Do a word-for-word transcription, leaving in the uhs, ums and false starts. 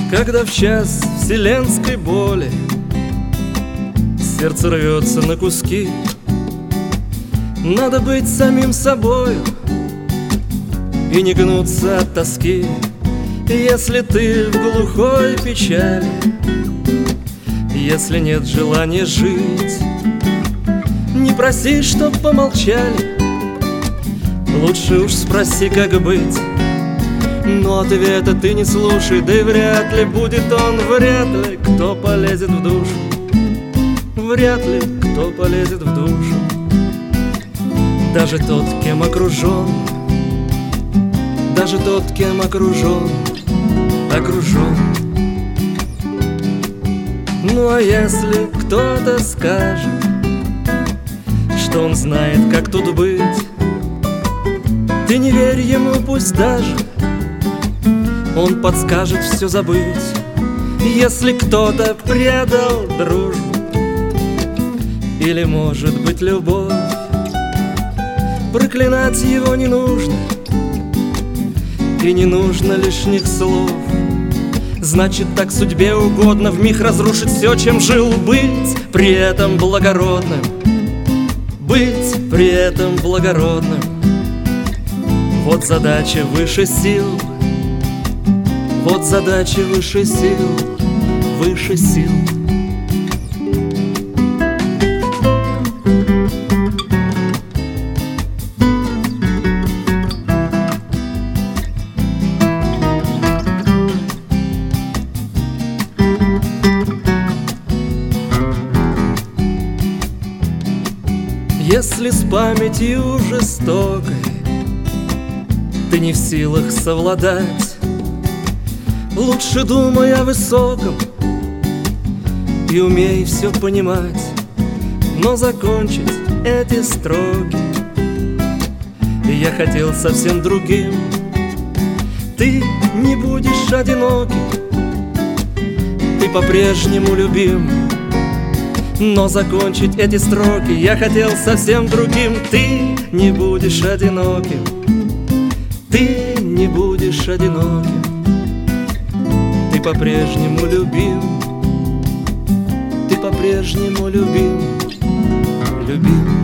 Когда в час вселенской боли сердце рвется на куски, надо быть самим собою и не гнуться от тоски. Если ты в глухой печали, если нет желания жить, не проси, чтоб помолчали, лучше уж спроси, как быть. Но ответа ты не слушай, да и вряд ли будет он, вряд ли кто полезет в душу, вряд ли кто полезет в душу. Даже тот, кем окружен, даже тот, кем окружен, окружен. Ну а если кто-то скажет, что он знает, как тут быть, ты не верь ему, пусть даже он подскажет все забыть. Если кто-то предал дружбу или, может быть, любовь, проклинать его не нужно, и не нужно лишних слов. Значит, так судьбе угодно вмиг разрушить все, чем жил, быть при этом благородным, быть при этом благородным. Вот задача выше сил, вот задача выше сил, выше сил. Если с памятью жестокой ты не в силах совладать, лучше думай о высоком и умей все понимать. Но закончить эти строки я хотел совсем другим. Ты не будешь одиноким, ты по-прежнему любим. Но закончить эти строки я хотел совсем другим. Ты не будешь одиноким, ты не будешь одиноким, ты по-прежнему любим, ты по-прежнему любим, любим.